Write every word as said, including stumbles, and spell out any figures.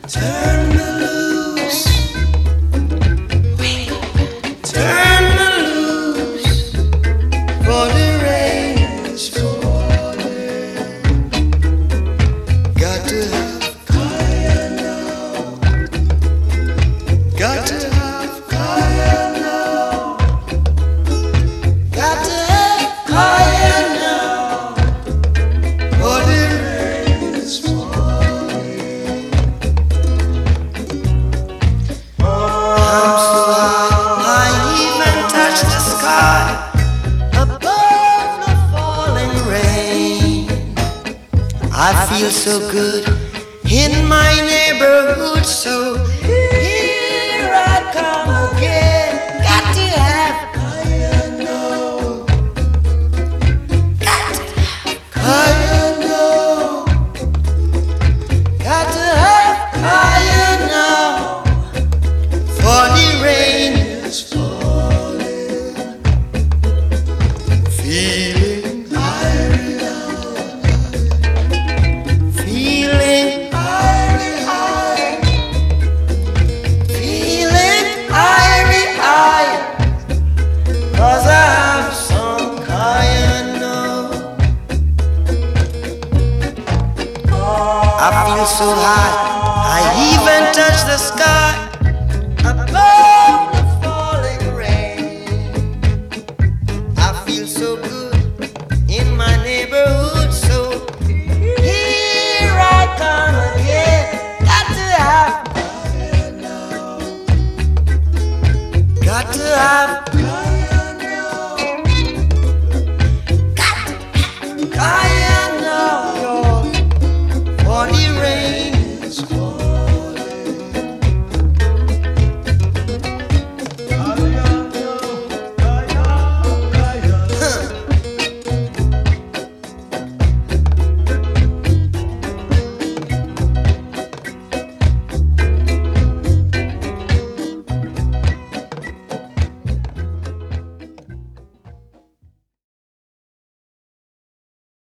Turn me loose. Turn me loose. For the rain is falling. Got to have fire now. Got to have fire now. Got to have fire now. For the rain is falling. I'm so high, I even touch the sky above the falling rain. I feel so good in my neighborhood, so here I come again. Got to have fire now. Got to have fire now. Got to have fire now. For the rain is falling. Feeling irie Feeling irie high. Feeling irie high. 'Cause I have some fire now. I feel so high, I even touch the sky above the falling rain. I feel so good in my neighborhood, so here I come again. Got to have fire now. Got to have